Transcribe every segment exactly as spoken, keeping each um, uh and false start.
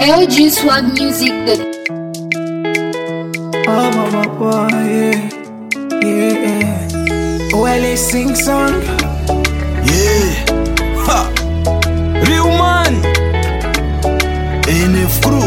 É o de Swag Music. Oh, mama, boy, yeah, yeah. Well, they sing song. Yeah, ha, real man. N F crew.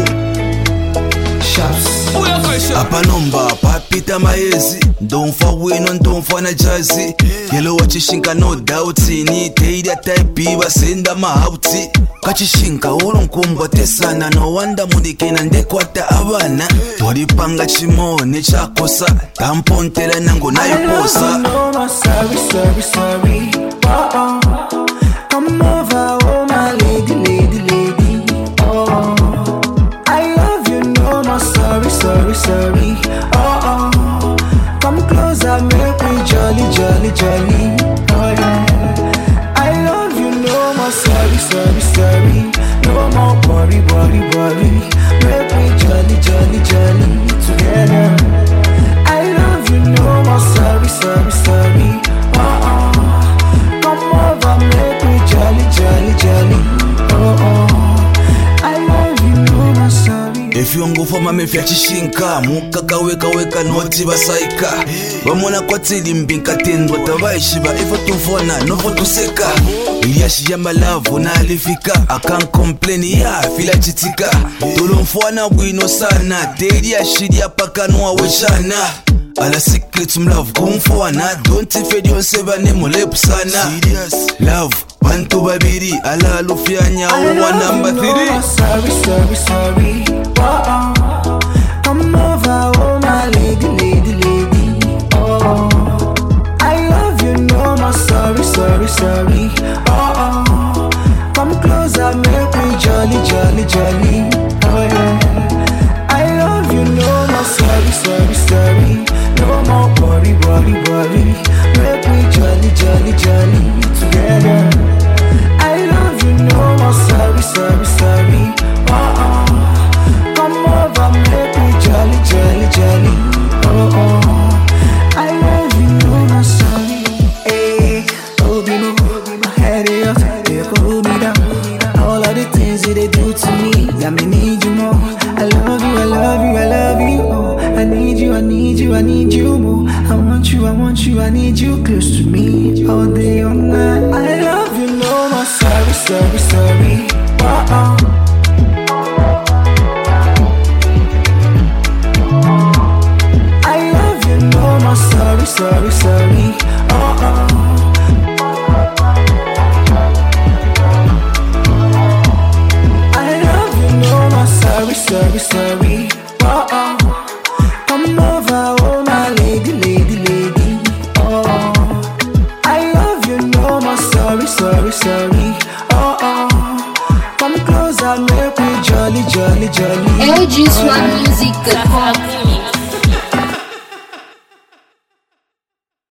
Shops. Apa nomba, papita maezi. Don't for win on don't for na jazzy. Yellow wachishinka no doubt ni teida type ba senda mahauti. Kachishinka olonkumbwa tesana no wanda munikena ndekwata abana. Tolipanga chimone chakosa tampontera nango nayiposa. No more sorry, sorry, sorry. Oh, oh. Come over, oh my lady, lady, lady. Oh, I love you. No more sorry, sorry, sorry. Oh, oh. Come closer, make me jolly, jolly, jolly. Oh yeah. I love you. No more sorry, sorry, sorry. No more worry, worry, worry. Make me jolly, jolly, jolly together. I love you. No more sorry, sorry, sorry. Oh oh. Come over, make me jolly, jolly, jolly. Oh oh. I love you. No more sorry. If you go for mame fya chishinka mukaka weka weka noti basaika bamona kwatili mbinka tendwa tabaishiba ifo tuvona novo tuseka Yashi ya malavu na alifika I can't complain ya fila chitika tulomfwana bwino sana teri ya shidi ya pakanwa wechana Ala secret love kumfwana don't ifedi yonseba nemo lepu sana Serious love bantu babiri ala alufyanya uwa number three. No sorry, sorry, sorry. Oh, oh. Come over, oh my lady, lady, lady. Oh, I love you. No more sorry, sorry, sorry. Oh, oh. Come closer, make me jolly, jolly, jolly. Oh yeah. I love you. No more sorry, sorry, sorry. No more worry, worry, worry. Make me jolly, jolly, jolly together. I love you. No more sorry, sorry, sorry. Oh oh. Come over, make me jolly, jolly, jolly. Oh oh. I love you. No more sorry. Hey, oh be no, my head is up, they hold me down. All of the things that they do to me, yeah, me need you more. I love you, I love you, I love you. Oh, I need you, I need you, I need you more. I want you, I want you, I need you close to me all day, all night. I love you. No more sorry, sorry, sorry. Oh oh. I love you. No more sorry, sorry, sorry. Oh oh. I love you. No more sorry, sorry, sorry. Oh oh. Come over, oh my lady, lady, lady. Oh, I love you. No more sorry, sorry, sorry. Oh oh. Come closer, make me jolly, jolly, jolly. É o de Swag Music.